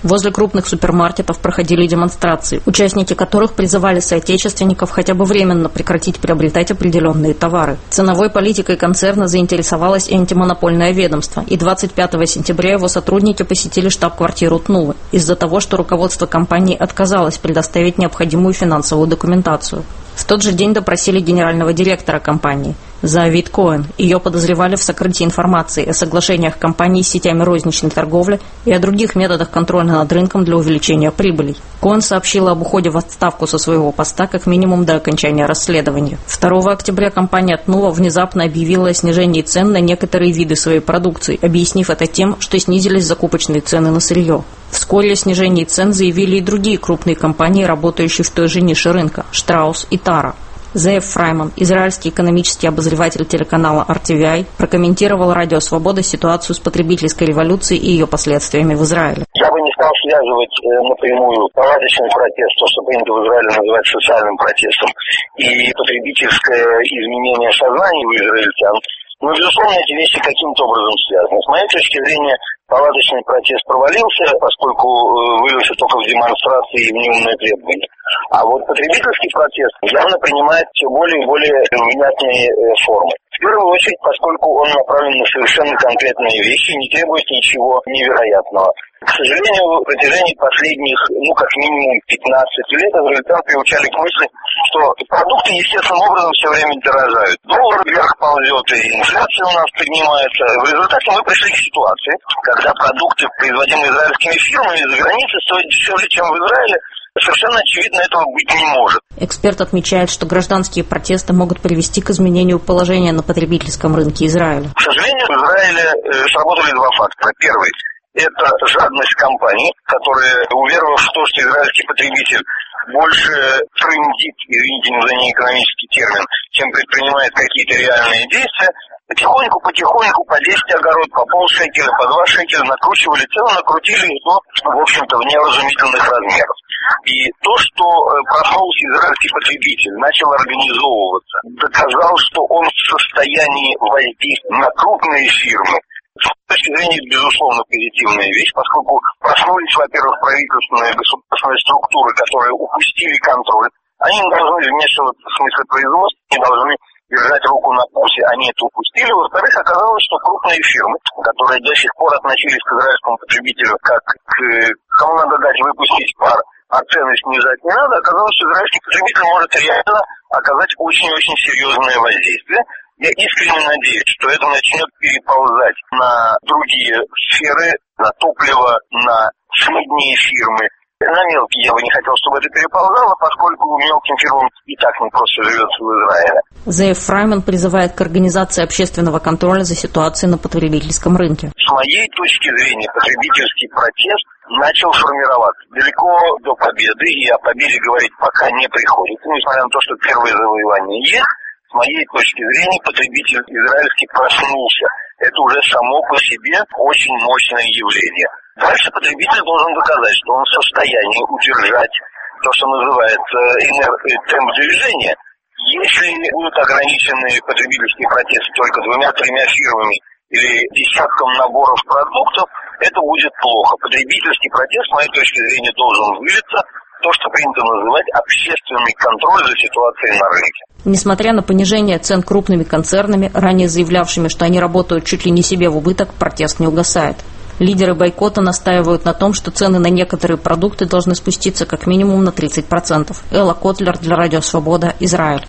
Возле крупных супермаркетов проходили демонстрации, участники которых призывали соотечественников хотя бы временно прекратить приобретать определенные товары. Ценовой политикой концерна заинтересовалось и антимонопольное ведомство, и 25 сентября его сотрудники посетили штаб-квартиру ТНУВы из-за того, что руководство компании отказалось предоставить необходимую финансовую документацию. В тот же день допросили генерального директора компании Заавид Коэн. Ее подозревали в сокрытии информации о соглашениях компании с сетями розничной торговли и о других методах контроля над рынком для увеличения прибылей. Коэн сообщила об уходе в отставку со своего поста как минимум до окончания расследования. 2 октября компания ТНУВА внезапно объявила о снижении цен на некоторые виды своей продукции, объяснив это тем, что снизились закупочные цены на сырье. Вскоре о снижении цен заявили и другие крупные компании, работающие в той же нише рынка – Штраус и Тара. Зеев Фрайман, израильский экономический обозреватель телеканала RTVI, прокомментировал «Радио Свобода» ситуацию с потребительской революцией и ее последствиями в Израиле. Я бы не стал связывать напрямую палаточный протест, то, что принято в Израиле называть социальным протестом, и потребительское изменение сознания у израильтян. Но, безусловно, эти вещи каким-то образом связаны. С моей точки зрения, палаточный протест провалился, поскольку вылился только в демонстрации и в неумное требование. А вот потребительский протест явно принимает все более и более внятные формы. В первую очередь, поскольку он направлен на совершенно конкретные вещи, не требует ничего невероятного. К сожалению, в протяжении последних, как минимум 15 лет израильтян приучали к мысли, что продукты естественным образом все время дорожают. Доллар вверх ползет, и инфляция у нас поднимается. В результате мы пришли к ситуации, когда продукты, производимые израильскими фирмами за границей, стоят дешевле, чем в Израиле. Совершенно очевидно, этого быть не может. Эксперт отмечает, что гражданские протесты могут привести к изменению положения на потребительском рынке Израиля. К сожалению, в Израиле сработали два фактора. Первый – это жадность компаний, которые, уверовав в то, что израильский потребитель больше трындит, извините за неэкономический термин, чем предпринимает какие-то реальные действия, потихоньку, по 10 огород, по полшекеля, по 2 шекеля накручивали цену, накрутили его, в общем-то, в неразумительных размерах. И то, что проснулся израильский потребитель, начал организовываться, доказал, что он в состоянии воздействовать на крупные фирмы. С точки зрения, безусловно, позитивная вещь, поскольку проснулись, во-первых, правительственные государственные структуры, которые упустили контроль. Они не должны вмешиваться в смысле производства, не должны держать руку на пульсе, они это упустили. Во-вторых, оказалось, что крупные фирмы, которые до сих пор относились к израильскому потребителю как к кому надо дать выпустить пар, а цены снижать не надо, оказалось, что израильский потребитель может реально оказать очень-очень серьезное воздействие. Я искренне надеюсь, что это начнет переползать на другие сферы, на топливо, на средние фирмы. На мелкие я бы не хотел, чтобы это переползало, поскольку мелким фирмам и так не просто живется в Израиле. Зеев Фрайман призывает к организации общественного контроля за ситуацией на потребительском рынке. С моей точки зрения, потребительский протест начал формироваться далеко до победы, и о победе говорить пока не приходится, несмотря на то, что первое завоевание есть. С моей точки зрения, потребитель израильский проснулся. Это уже само по себе очень мощное явление. Дальше потребитель должен доказать, что он в состоянии удержать то, что называется темп движения. Если будут ограничены потребительские протесты только 2-3 фирмами или десятком наборов продуктов, это будет плохо. Потребительский протест, с моей точки зрения, должен вылиться в то, что принято называть общественный контроль за ситуацией на рынке. Несмотря на понижение цен крупными концернами, ранее заявлявшими, что они работают чуть ли не себе в убыток, протест не угасает. Лидеры бойкота настаивают на том, что цены на некоторые продукты должны спуститься как минимум на 30%. Элла Котлер для Радио Свобода, Израиль.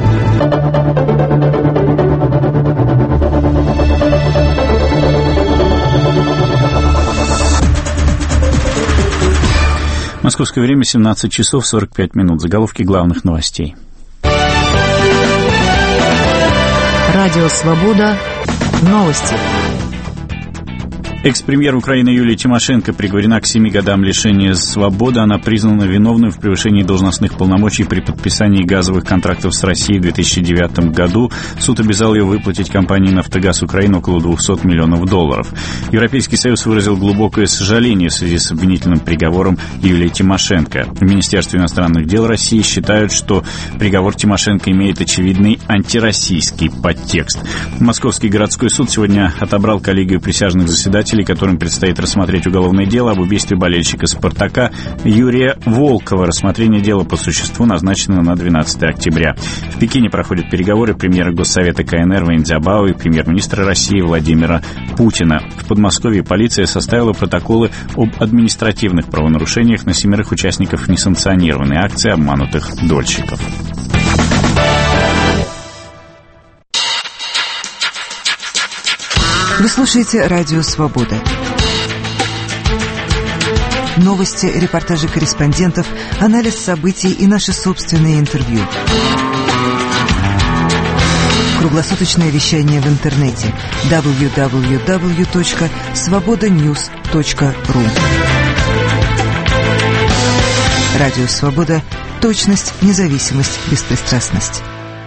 Московское время 17 часов 45 минут. Заголовки главных новостей. Радио Свобода. Новости. Экс-премьер Украины Юлия Тимошенко приговорена к 7 годам лишения свободы. Она признана виновной в превышении должностных полномочий при подписании газовых контрактов с Россией в 2009 году. Суд обязал ее выплатить компании «Нафтогаз Украины» около $200 миллионов. Европейский Союз выразил глубокое сожаление в связи с обвинительным приговором Юлии Тимошенко. В Министерстве иностранных дел России считают, что приговор Тимошенко имеет очевидный антироссийский подтекст. Московский городской суд сегодня отобрал коллегию присяжных заседателей предпринимателей, которым предстоит рассмотреть уголовное дело об убийстве болельщика «Спартака» Юрия Волкова. Рассмотрение дела по существу назначено на 12 октября. В Пекине проходят переговоры премьера Госсовета КНР Вэнь Цзябао и премьер-министра России Владимира Путина. В Подмосковье полиция составила протоколы об административных правонарушениях на 7 участников несанкционированной акции обманутых дольщиков. Вы слушаете «Радио Свобода». Новости, репортажи корреспондентов, анализ событий и наши собственные интервью. Круглосуточное вещание в интернете www.svobodanews.ru. Радио Свобода. Точность, независимость, беспристрастность.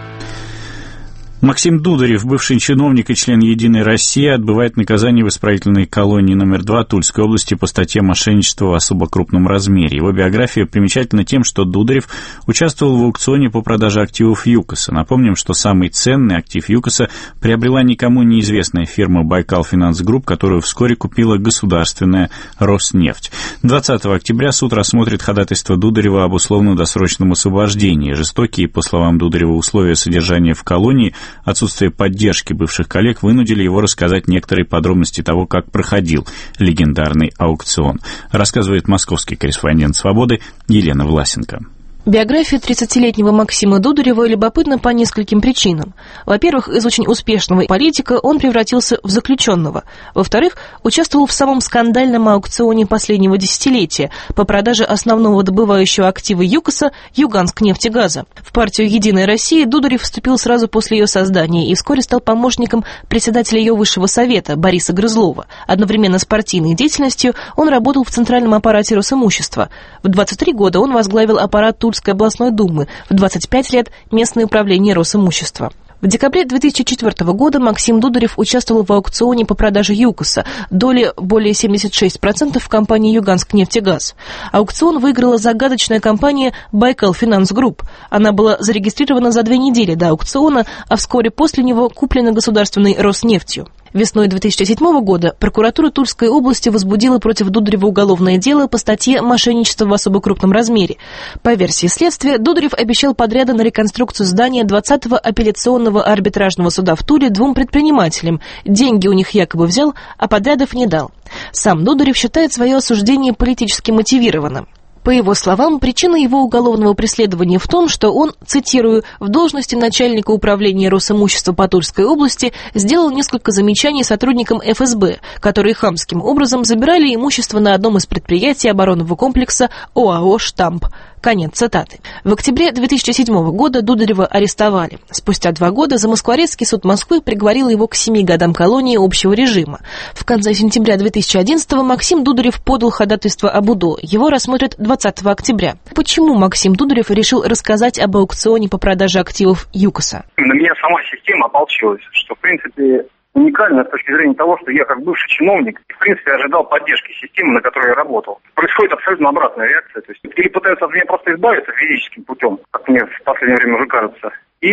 Максим Дударев, бывший чиновник и член «Единой России», отбывает наказание в исправительной колонии номер 2 Тульской области по статье «Мошенничество в особо крупном размере». Его биография примечательна тем, что Дударев участвовал в аукционе по продаже активов ЮКОСа. Напомним, что самый ценный актив ЮКОСа приобрела никому неизвестная фирма «Байкал Финанс Групп», которую вскоре купила государственная «Роснефть». 20 октября суд рассмотрит ходатайство Дударева об условно-досрочном освобождении. Жестокие, по словам Дударева, условия содержания в колонии, отсутствие поддержки бывших коллег вынудили его рассказать некоторые подробности того, как проходил легендарный аукцион. Рассказывает московский корреспондент «Свободы» Елена Власенко. Биография 30-летнего Максима Дударева любопытна по нескольким причинам. Во-первых, из очень успешного политика он превратился в заключенного. Во-вторых, участвовал в самом скандальном аукционе последнего десятилетия по продаже основного добывающего актива ЮКОСа Юганск-нефтегаза. В партию «Единая Россия» Дударев вступил сразу после ее создания и вскоре стал помощником председателя ее высшего совета Бориса Грызлова. Одновременно с партийной деятельностью он работал в центральном аппарате Росимущества. В 23 года он возглавил аппарат Тульской областной думы, в 25 лет местное управление Росимущества. В декабре 2004 года Максим Дударев участвовал в аукционе по продаже ЮКОСа, доли более 76% в компании «Юганск-нефтегаз». Аукцион выиграла загадочная компания «Байкал Финанс Групп». Она была зарегистрирована за 2 недели до аукциона, а вскоре после него куплена государственной «Роснефтью». Весной 2007 года прокуратура Тульской области возбудила против Дударева уголовное дело по статье «Мошенничество в особо крупном размере». По версии следствия, Дударев обещал подряды на реконструкцию здания 20-го апелляционного арбитражного суда в Туле 2 предпринимателям. Деньги у них якобы взял, а подрядов не дал. Сам Дударев считает свое осуждение политически мотивированным. По его словам, причина его уголовного преследования в том, что он, цитирую, в должности начальника управления Росимущества по Тульской области сделал несколько замечаний сотрудникам ФСБ, которые хамским образом забирали имущество на одном из предприятий оборонного комплекса ОАО «Штамп». Конец цитаты. В октябре 2007 года Дударева арестовали. Спустя 2 года Замоскворецкий суд Москвы приговорил его к 7 годам колонии общего режима. В конце сентября 2011-го Максим Дударев подал ходатайство об УДО. Его рассмотрят 20 октября. Почему Максим Дударев решил рассказать об аукционе по продаже активов ЮКОСа? На меня сама система ополчилась, что, в принципе, уникально с точки зрения того, что я как бывший чиновник, в принципе, ожидал поддержки системы, на которой я работал. Происходит абсолютно обратная реакция. То есть или пытаются от меня просто избавиться физическим путем, как мне в последнее время уже кажется,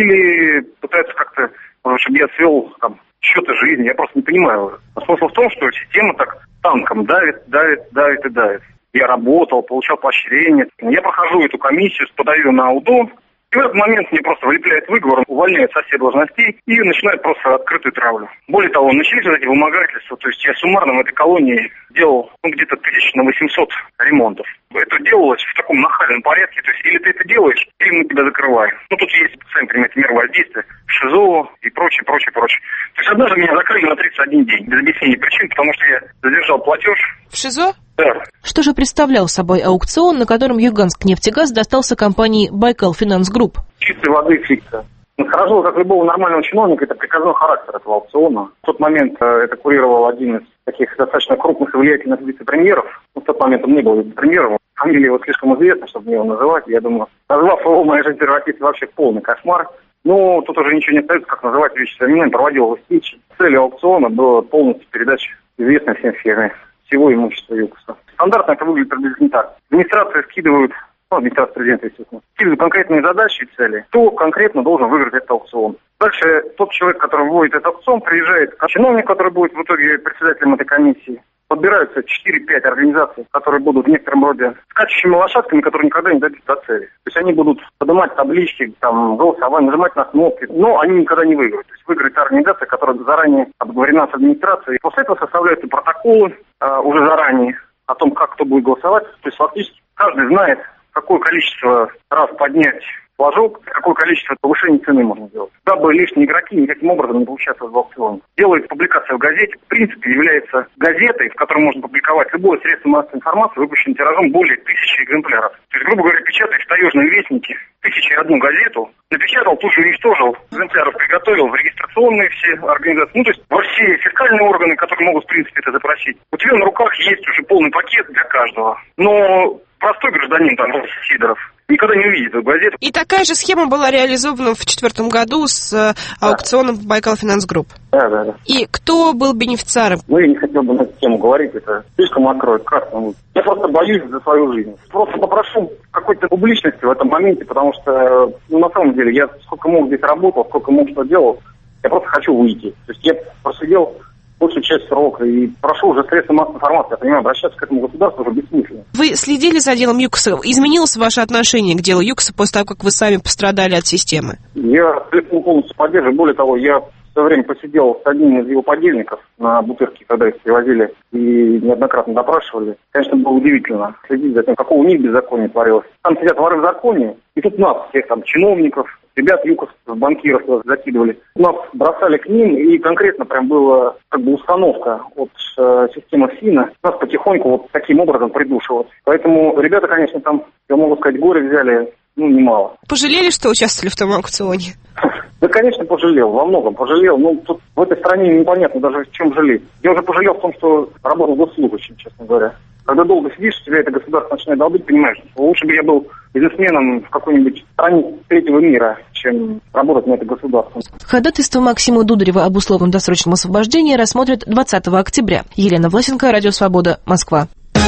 или пытаются как-то, чтобы я свел там счеты жизни. Я просто не понимаю. Смысл в том, что система так танком давит. Я работал, получал поощрение. Я прохожу эту комиссию, подаю на УДО. И в этот момент мне просто вылепляет выговор, увольняют со всех должностей и начинают просто открытую травлю. Более того, начались вот эти вымогательства. То есть я суммарно в этой колонии делал где-то 1800 ремонтов. Это делалось в таком нахальном порядке. То есть или ты это делаешь, или мы тебя закрываем. Тут есть, сами понимаете, меры воздействия, ШИЗО и прочее. То есть однажды меня закрыли на 31 день, без объяснения причин, потому что я задержал платеж. В ШИЗО? Да. Что же представлял собой аукцион, на котором Юганск-нефтегаз достался компании «Байкал Финанс Групп»? Чистой воды фикция. Хорошо, как любого нормального чиновника, это приказной характер этого аукциона. В тот момент это курировал один из таких достаточно крупных и влиятельных вице-премьеров. В тот момент он не был вице-премьером. Фамилия его слишком известна, чтобы мне его называть. Я думаю, назвав его, моя жизнь превратится вообще в полный кошмар. Но тут уже ничего не остается, как называть вещи своими именами. Проводил его встречи. Целью аукциона была полностью передача известной всем фирме всего имущества ЮКОСа. Стандартно это выглядит приблизительно так. Администрация скидывает администрация президента, естественно, через конкретные задачи и цели, кто конкретно должен выиграть этот аукцион. Дальше тот человек, который вводит этот аукцион, приезжает чиновник, который будет в итоге председателем этой комиссии. Подбираются 4-5 организаций, которые будут в некотором роде скачущими лошадками, которые никогда не дойдут до цели. То есть они будут поднимать таблички, там, голосовать, нажимать на кнопки, но они никогда не выиграют. То есть выиграет та организация, которая заранее обговорена с администрацией. И после этого составляются протоколы уже заранее о том, как кто будет голосовать. То есть фактически каждый знает, какое количество раз поднять флажок, какое количество повышения цены можно сделать, дабы лишние игроки никаким образом не поучаствовали в аукционе. Делает публикация в газете, в принципе, является газетой, в которой можно публиковать любое средство массовой информации, выпущенное тиражом более 1000 экземпляров. То есть, грубо говоря, печатает в таежном вестнике 1001 газету, напечатал, тут же уничтожил, экземпляров приготовил в регистрационные все организации, ну, то есть во все фискальные органы, которые могут, в принципе, это запросить. У тебя на руках есть уже полный пакет для каждого. Но простой гражданин, там, Сидоров, никогда не увидит эту газету. И такая же схема была реализована в 2004 году с аукционом Байкал Финанс Групп. Да. И кто был бенефициаром? Ну, я не хотел бы на эту тему говорить, это слишком откроет красную. Я просто боюсь за свою жизнь. Просто попрошу какой-то публичности в этом моменте, потому что, ну, на самом деле, я сколько мог здесь работал, сколько мог что делал, я просто хочу выйти. То есть я просидел большую часть срока и прошу уже средства массовой информации, я понимаю, обращаться к этому государству уже бессмысленно. Вы следили за делом ЮКОСа? Изменилось ваше отношение к делу ЮКОСа после того, как вы сами пострадали от системы? Я полностью поддерживаю. Более того, я в свое время посидел с одним из его подельников на Бутырке, когда их привозили и неоднократно допрашивали. Конечно, было удивительно следить за тем, какого у них беззакония творилось. Там сидят воры в законе, и тут нас, всех там чиновников, ребят ЮКОС, банкиров закидывали. Нас бросали к ним, и конкретно прям была как бы установка от системы ФИНа. Нас потихоньку вот таким образом придушивать. Поэтому ребята, конечно, там, я могу сказать, горе взяли, ну, немало. Пожалели, что участвовали в том аукционе? Да, конечно, пожалел, во многом пожалел. Но тут в этой стране непонятно даже в чем жалеть. Я уже пожалел в том, что работал госслужащим, честно говоря. Когда долго сидишь, тебя это государство начинает долбить, понимаешь, лучше бы я был бизнесменом в какой-нибудь стране третьего мира, чем работать на это государство. Ходатайство Максима Дударева об условном досрочном освобождении рассмотрят 20 октября. Елена Власенко, Радио Свобода, Москва.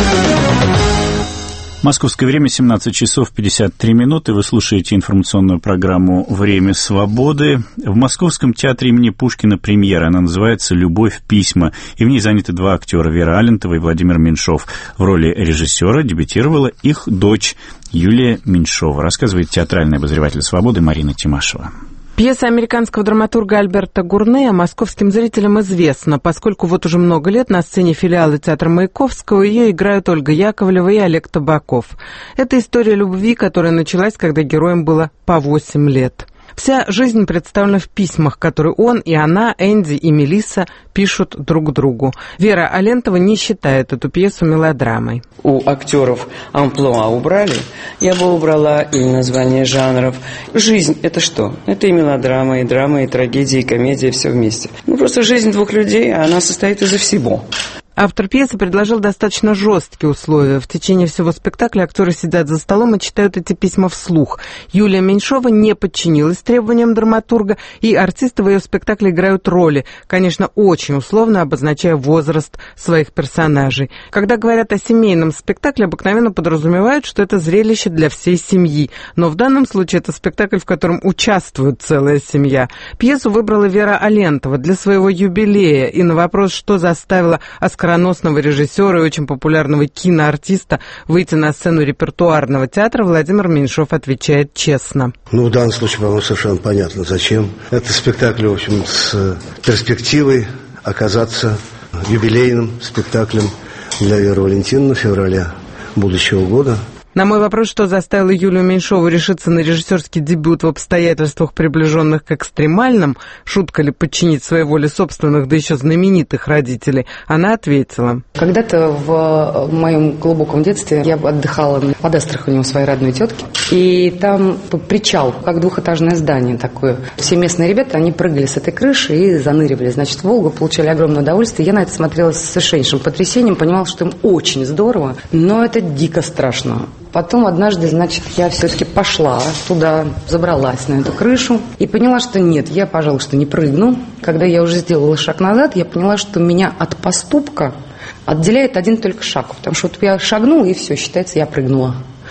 Московское время 17 часов 53 минуты. Вы слушаете информационную программу «Время свободы». В Московском театре имени Пушкина премьера. Она называется «Любовь. Письма». И в ней заняты два актера, Вера Алентова и Владимир Меньшов. В роли режиссера дебютировала их дочь Юлия Меньшова. Рассказывает театральный обозреватель «Свободы» Марина Тимашева. Пьеса американского драматурга Альберта Гурнея московским зрителям известна, поскольку вот уже много лет на сцене филиала театра Маяковского ее играют Ольга Яковлева и Олег Табаков. Это история любви, которая началась, когда героям было по 8 лет. Вся жизнь представлена в письмах, которые он и она, Энди и Мелисса, пишут друг другу. Вера Алентова не считает эту пьесу мелодрамой. У актеров амплуа убрали, я бы убрала и название жанров. Жизнь – это что? Это и мелодрама, и драма, и трагедия, и комедия, все вместе. Ну, просто жизнь двух людей, она состоит из всего. Автор пьесы предложил достаточно жесткие условия. В течение всего спектакля актеры сидят за столом и читают эти письма вслух. Юлия Меньшова не подчинилась требованиям драматурга, и артисты в ее спектакле играют роли, конечно, очень условно обозначая возраст своих персонажей. Когда говорят о семейном спектакле, обыкновенно подразумевают, что это зрелище для всей семьи. Но в данном случае это спектакль, в котором участвует целая семья. Пьесу выбрала Вера Алентова для своего юбилея, и на вопрос, что заставило оскароносного режиссера и очень популярного киноартиста выйти на сцену репертуарного театра, Владимир Меньшов отвечает честно. Ну, в данном случае, по-моему, совершенно понятно, зачем. Это спектакль, в общем, с перспективой оказаться юбилейным спектаклем для Веры Валентиновны в феврале будущего года. На мой вопрос, что заставило Юлию Меньшову решиться на режиссерский дебют в обстоятельствах, приближенных к экстремальным, шутка ли подчинить своей воле собственных, да еще знаменитых родителей, она ответила. Когда-то в моем глубоком детстве я отдыхала под Астраханью у своей родной тетки, и там причал, как двухэтажное здание такое. Все местные ребята, они прыгали с этой крыши и заныривали, значит, в Волгу, получали огромное удовольствие. Я на это смотрела с совершеннейшим потрясением, понимала, что им очень здорово, но это дико страшно. Потом однажды, значит, я все-таки пошла туда, забралась на эту крышу и поняла, что нет, я, пожалуй, что не прыгну. Когда я уже сделала шаг назад, я поняла, что меня от поступка отделяет один только шаг. Потому что вот я шагнула, и все, считается, я прыгнула.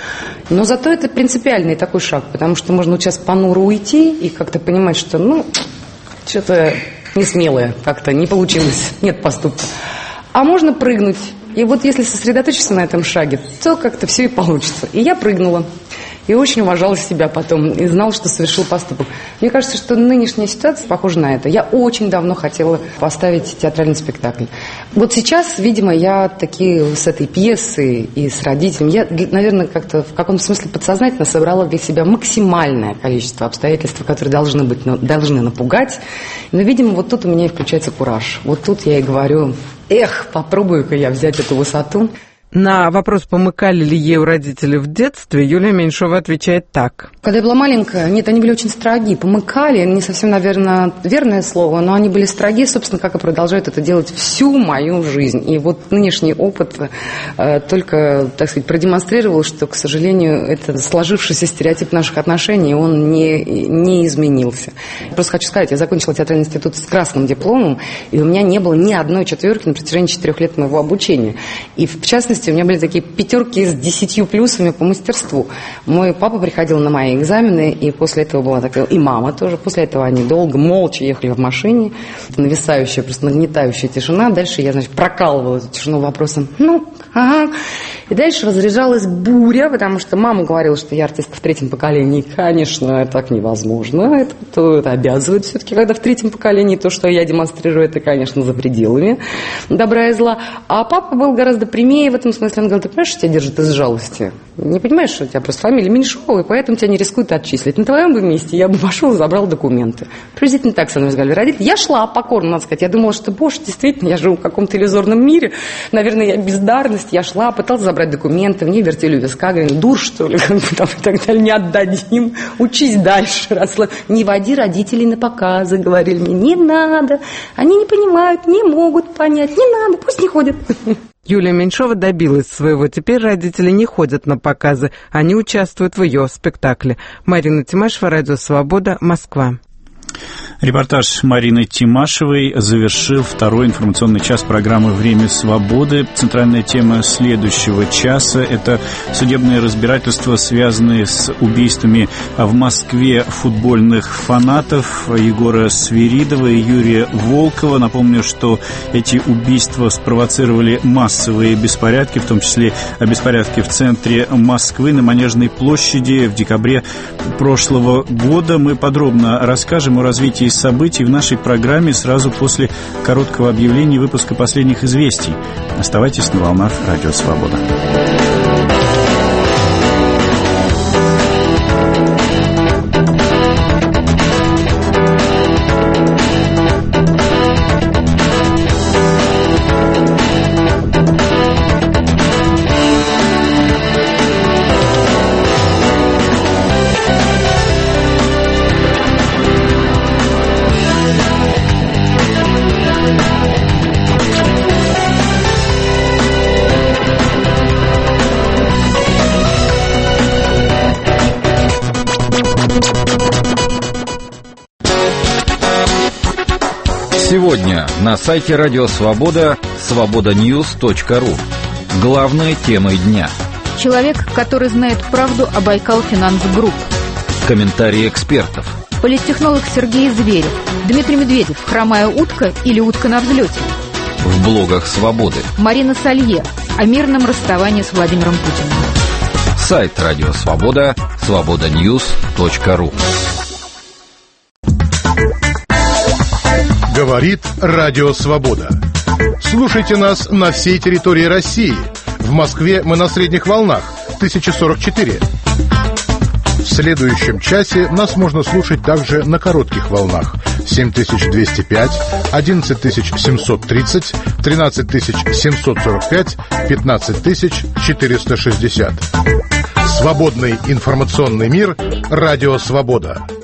Но зато это принципиальный такой шаг, потому что можно вот сейчас понуро уйти и как-то понимать, что, что-то не смелое, как-то не получилось, нет поступка. А можно прыгнуть. И вот если сосредоточиться на этом шаге, то как-то все и получится. И я прыгнула. И очень уважала себя потом. И знала, что совершил поступок. Мне кажется, что нынешняя ситуация похожа на это. Я очень давно хотела поставить театральный спектакль. Вот сейчас, видимо, я таки с этой пьесой и с родителями, я, наверное, как-то в каком-то смысле подсознательно собрала для себя максимальное количество обстоятельств, которые должны напугать. Но, видимо, вот тут у меня и включается кураж. Вот тут я и говорю, попробую-ка я взять эту высоту. На вопрос, помыкали ли ей у родителей в детстве, Юлия Меньшова отвечает так. Когда я была маленькая, нет, они были очень строги. Помыкали, не совсем, наверное, верное слово, но они были строги, собственно, как и продолжают это делать всю мою жизнь. И вот нынешний опыт только, так сказать, продемонстрировал, что, к сожалению, это сложившийся стереотип наших отношений, он не изменился. Просто хочу сказать, я закончила театральный институт с красным дипломом, и у меня не было ни одной четверки на протяжении 4 лет моего обучения. И, в частности, у меня были такие 5 с 10 плюсами по мастерству. Мой папа приходил на мои экзамены, и после этого была такая... И мама тоже. После этого они долго, молча ехали в машине. Нависающая, просто нагнетающая тишина. Дальше я, прокалывала эту тишину вопросом. И дальше разряжалась буря, потому что мама говорила, что я артистка в 3-м поколении. Конечно, так невозможно. Это обязывает все-таки, когда в 3-м поколении то, что я демонстрирую, это, конечно, за пределами добра и зла. А папа был гораздо прямее в этом смысле. Он говорил, ты понимаешь, что тебя держат из жалости? Не понимаешь, что у тебя просто фамилия Меньшова, и поэтому тебя не рискуют отчислить. На твоем бы месте я бы пошел и забрал документы. Приблизительно так со мной разговаривали родители. Я шла покорно, надо сказать. Я думала, что, боже, действительно, я живу в каком-то иллюзорном мире. Наверное, я бездарность. Я шла, пыталась забрать документы. Мне вертели у виска, говорили, дур, что ли, как бы там и так далее. Не отдадим. Учись дальше. Не води родителей на показы, говорили мне. Не надо. Они не понимают, не могут понять. Не надо, пусть не ходят. Юлия Меньшова добилась своего. Теперь родители не ходят на показы, они участвуют в ее спектакле. Марина Тимашева, Радио Свобода, Москва. Репортаж Марины Тимашевой завершил второй информационный час программы «Время свободы». Центральная тема следующего часа – это судебные разбирательства, связанные с убийствами в Москве футбольных фанатов Егора Свиридова и Юрия Волкова. Напомню, что эти убийства спровоцировали массовые беспорядки, в том числе беспорядки в центре Москвы, на Манежной площади в декабре прошлого года. Мы подробно расскажем о развитии событий в нашей программе сразу после короткого объявления и выпуска последних известий. Оставайтесь на волнах Радио Свобода. Сегодня на сайте Радио Свобода свободаньюз.ру. Главные темы дня. Человек, который знает правду о Байкал Финанс Групп. Комментарии экспертов. Политтехнолог Сергей Зверев. Дмитрий Медведев. Хромая утка или утка на взлете? В блогах Свободы. Марина Салье. О мирном расставании с Владимиром Путиным. Сайт Радио Свобода свободаньюз.ру. Говорит Радио Свобода. Слушайте нас на всей территории России. В Москве мы на средних волнах 1044. В следующем часе нас можно слушать также на коротких волнах 7205, 11730, 13745, 15460. Свободный информационный мир. Радио Свобода.